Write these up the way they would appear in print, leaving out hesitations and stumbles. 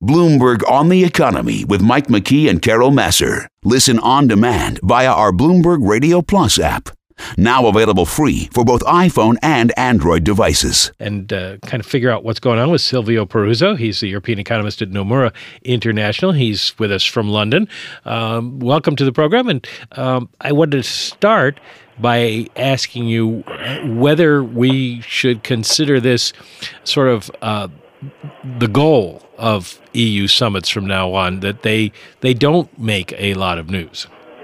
Bloomberg on the Economy with Mike McKee and Carol Massar. Listen on demand via our Bloomberg Radio Plus app. Now available free for both iPhone and Android devices. And kind of figure out what's going on with Silvio Peruzzo. He's the European economist at Nomura International. He's with us from London. Welcome to the program. And I wanted to start by asking you whether we should consider this sort of the goal of EU summits from now on, that they don't make a lot of news.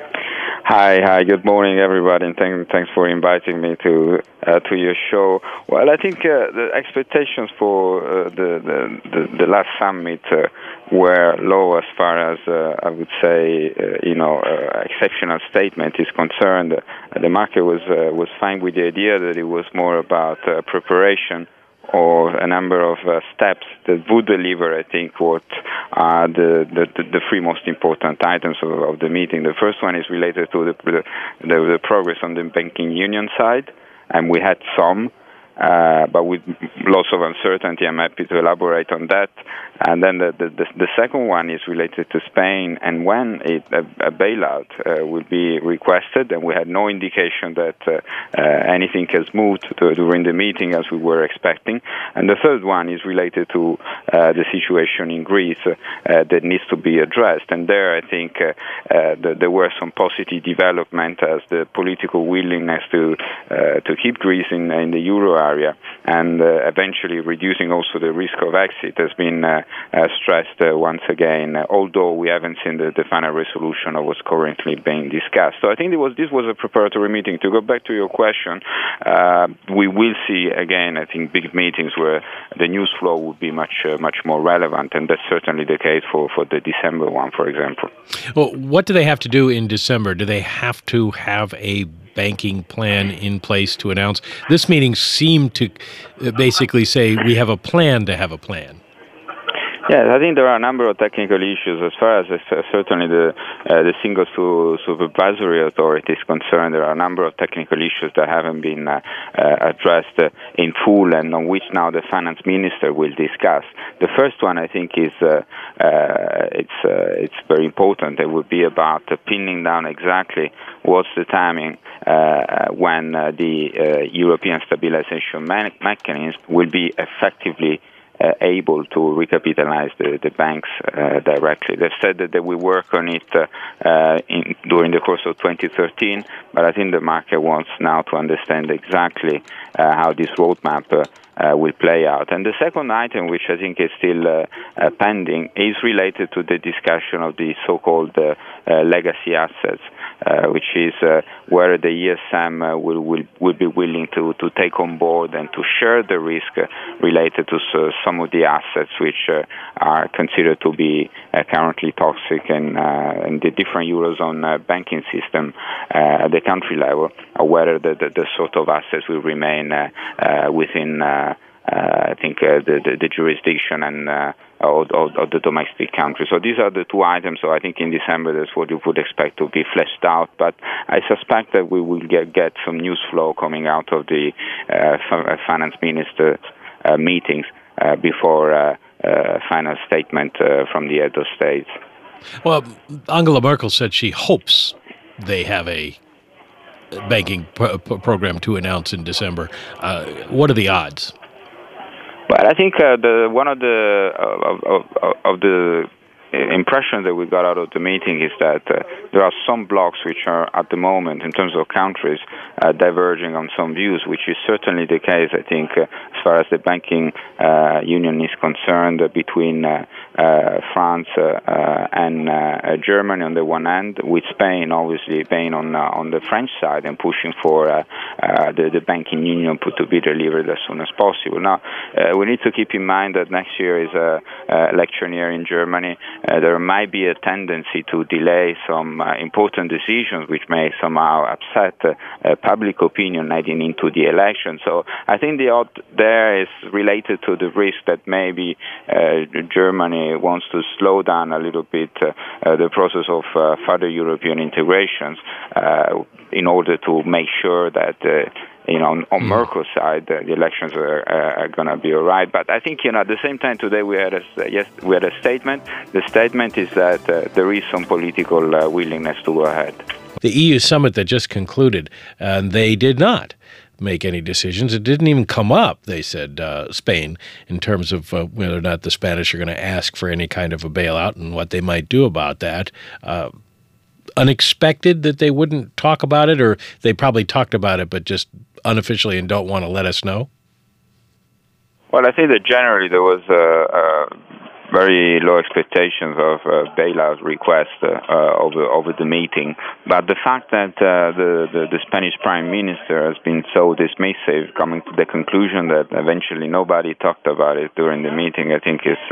Hi. Good morning, everybody, and thanks for inviting me to your show. Well, I think the expectations for the last summit were low as far as I would say, exceptional statement is concerned. The market was fine with the idea that it was more about preparation or a number of steps that would deliver, I think, what are the three most important items of the meeting. The first one is related to the progress on the banking union side, and we had some, but with lots of uncertainty. I'm happy to elaborate on that. And then the second one is related to Spain, and when a bailout will be requested, and we had no indication that anything has moved during the meeting as we were expecting. And the third one is related to the situation in Greece that needs to be addressed. And there, I think there were some positive development as the political willingness to keep Greece in the euro area and eventually reducing also the risk of exit has been stressed once again, although we haven't seen the final resolution of what's currently being discussed. So I think this was a preparatory meeting. To go back to your question, we will see again, I think, big meetings where the news flow would be much more relevant, and that's certainly the case for the December one, for example. Well, what do they have to do in December? Do they have to have a banking plan in place to announce? This meeting seemed to basically say we have a plan to have a plan. Yes, I think there are a number of technical issues as far as certainly the single supervisory authority is concerned. There are a number of technical issues that haven't been addressed in full, and on which now the finance minister will discuss. The first one, I think, is it's very important. It would be about pinning down exactly what's the timing when the European stabilization mechanism will be effectively able to recapitalize the banks directly. They've said that they will work on it during the course of 2013, but I think the market wants now to understand exactly how this roadmap will play out. And the second item, which I think is still pending, is related to the discussion of the so-called legacy assets, which is where the ESM will be willing to take on board and to share the risk related to some of the assets which are considered to be currently toxic in the different Eurozone banking system at the country level, or whether the sort of assets will remain within I think the jurisdiction and of the domestic country. So these are the two items. So I think in December that's what you would expect to be fleshed out. But I suspect that we will get some news flow coming out of the finance minister meetings before final statement from the head of states. Well, Angela Merkel said she hopes they have a banking program to announce in December. What are the odds? Well, I think one of the impression that we got out of the meeting is that there are some blocs which are at the moment, in terms of countries, diverging on some views, which is certainly the case, I think, as far as the banking union is concerned, between France and Germany on the one hand, with Spain obviously being on the French side and pushing for the banking union to be delivered as soon as possible. Now, we need to keep in mind that next year is a election year in Germany. There might be a tendency to delay some important decisions which may somehow upset public opinion heading into the election. So I think the there is related to the risk that maybe Germany wants to slow down a little bit the process of further European integrations in order to make sure that on Merkel's side, the elections are going to be all right. But I think, at the same time today we had a statement. The statement is that there is some political willingness to go ahead. The EU summit that just concluded, they did not make any decisions. It didn't even come up, they said, Spain, in terms of whether or not the Spanish are going to ask for any kind of a bailout and what they might do about that. Unexpected that they wouldn't talk about it, or they probably talked about it but just unofficially and don't want to let us know? Well, I think that generally there was very low expectations of bailout requests over the meeting. But the fact that the Spanish Prime Minister has been so dismissive, coming to the conclusion that eventually nobody talked about it during the meeting, I think is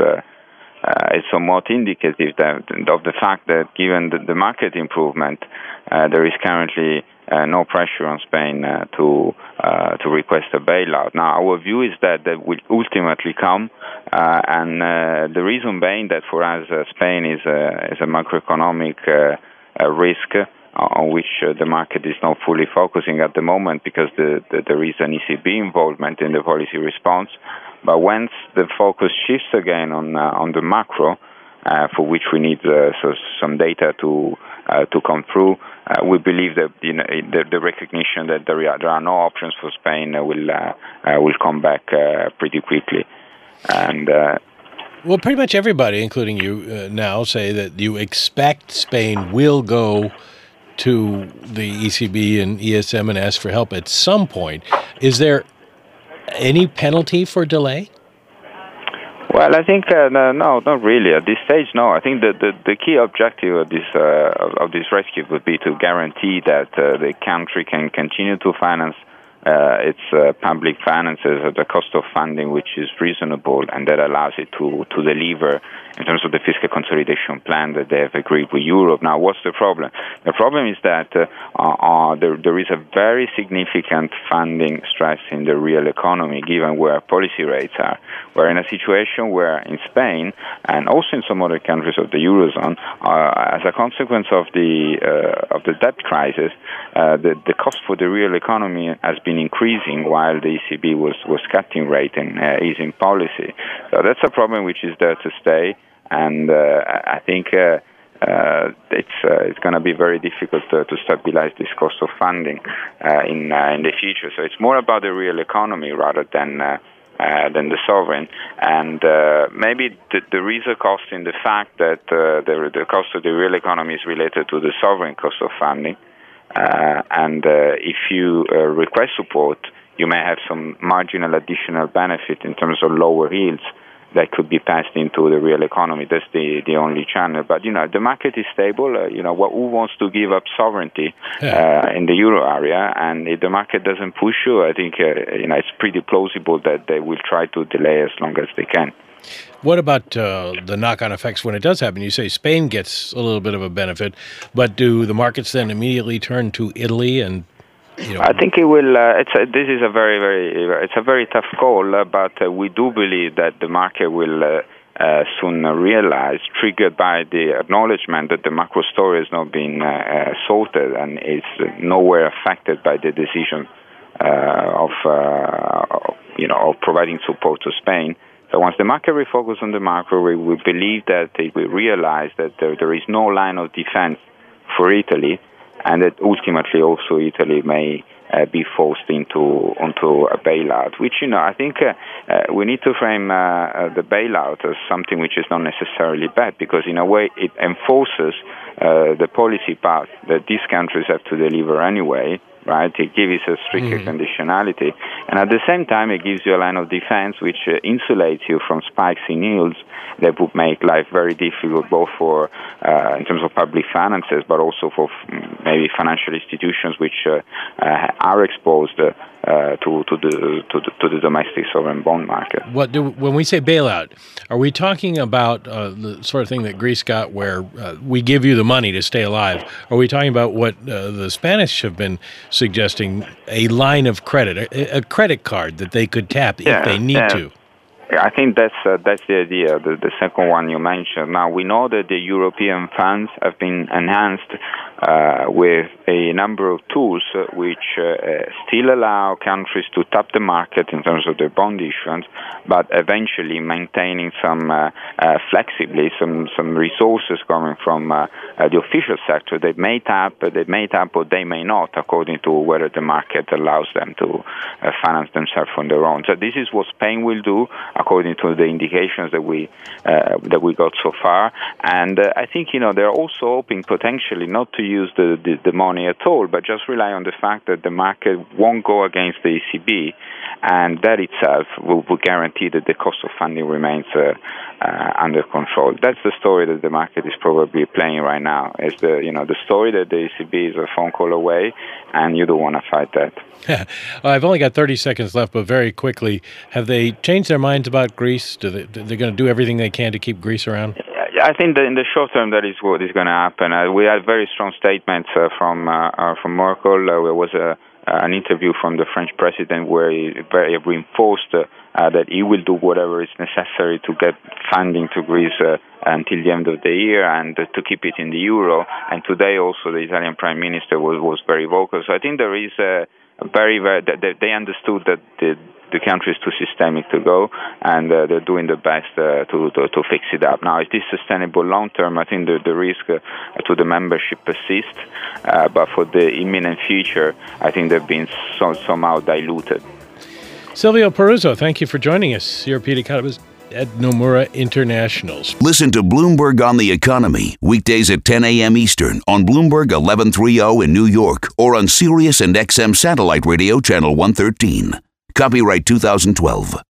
somewhat indicative of the fact that given the market improvement, there is currently no pressure on Spain to request a bailout. Now, our view is that will ultimately come, and the reason being that for us, Spain is a macroeconomic risk on which the market is not fully focusing at the moment because there is an ECB involvement in the policy response. But once the focus shifts again on the macro, for which we need some data to come through, we believe that the recognition that there are no options for Spain will come back pretty quickly. And well, pretty much everybody, including you, now say that you expect Spain will go to the ECB and ESM and ask for help at some point. Is there any penalty for delay? Well, I think no, not really at this stage. No, I think that the key objective of this rescue would be to guarantee that the country can continue to finance its public finances at a cost of funding which is reasonable, and that allows it to deliver in terms of the fiscal consolidation plan that they have agreed with Europe. Now, what's the problem? The problem is that there is a very significant funding stress in the real economy, given where policy rates are. We're in a situation where in Spain, and also in some other countries of the Eurozone, as a consequence of the debt crisis, the cost for the real economy has been increasing while the ECB was cutting rate and easing policy. So that's a problem which is there to stay, and I think it's going to be very difficult to stabilize this cost of funding in the future. So it's more about the real economy rather than the sovereign, and maybe there is a cost in the fact that the cost of the real economy is related to the sovereign cost of funding. And if you request support, you may have some marginal additional benefit in terms of lower yields that could be passed into the real economy. That's the only channel. But, the market is stable. Who wants to give up sovereignty in the euro area? And if the market doesn't push you, I think, it's pretty plausible that they will try to delay as long as they can. What about the knock-on effects when it does happen? You say Spain gets a little bit of a benefit, but do the markets then immediately turn to Italy and? I think it will. This is a very tough call, but we do believe that the market will soon realize, triggered by the acknowledgement that the macro story has not been sorted and is nowhere affected by the decision of providing support to Spain. So once the market refocuses on the macro, we believe that they will realize that there is no line of defense for Italy, and that ultimately also Italy may be forced onto a bailout, which, I think we need to frame the bailout as something which is not necessarily bad, because in a way it enforces the policy path that these countries have to deliver anyway, right? It gives a stricter conditionality, and at the same time it gives you a line of defense which insulates you from spikes in yields that would make life very difficult, both for in terms of public finances, but also for maybe financial institutions which are exposed the domestic sovereign bond market. When we say bailout, are we talking about the sort of thing that Greece got, where we give you the money to stay alive? Are we talking about what the Spanish have been suggesting, a line of credit, a credit card that they could tap if they need to? I think that's the idea, the second one you mentioned. Now, we know that the European funds have been enhanced with a number of tools which still allow countries to tap the market in terms of their bond issuance, but eventually maintaining some flexibly some resources coming from the official sector. They may tap or they may not, according to whether the market allows them to finance themselves on their own. So this is what Spain will do, according to the indications that we got so far. And I think they're also hoping potentially not to use the money at all, but just rely on the fact that the market won't go against the ECB, and that itself will guarantee that the cost of funding remains under control. That's the story that the market is probably playing right now. Is the story that the ECB is a phone call away, and you don't want to fight that. I've only got 30 seconds left, but very quickly, have they changed their minds about Greece? They're going to do everything they can to keep Greece around? I think that in the short term, that is what is going to happen. We had very strong statements from Merkel. There was an interview from the French president where he very reinforced that he will do whatever is necessary to get funding to Greece until the end of the year and to keep it in the euro. And today also the Italian Prime Minister was very vocal. So I think there is they understood that the country is too systemic to go, and they're doing the best to fix it up. Now, is this sustainable long term? I think the risk to the membership persists, but for the imminent future, I think they've been somehow diluted. Silvio Peruzzo, thank you for joining us, European economist at Nomura International. Listen to Bloomberg on the Economy, weekdays at 10 a.m. Eastern on Bloomberg 1130 in New York or on Sirius and XM Satellite Radio Channel 113. Copyright 2012.